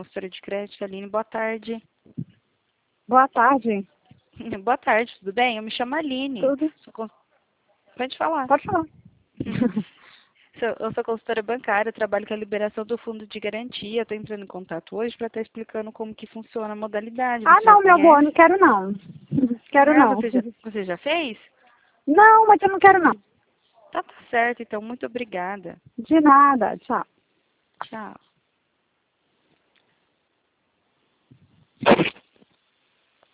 consultora de crédito, Aline. Boa tarde. Boa tarde. Boa tarde, tudo bem? Eu me chamo Aline. Tudo. Pode falar. Pode falar. Eu sou consultora bancária, trabalho com a liberação do fundo de garantia. Estou entrando em contato hoje para estar explicando como que funciona a modalidade. Ah, Você não, já meu amor, conhece? não quero não. Quero não. Você já fez? Não, mas eu não quero não. Tá certo, então muito obrigada. De nada, tchau. Tchau.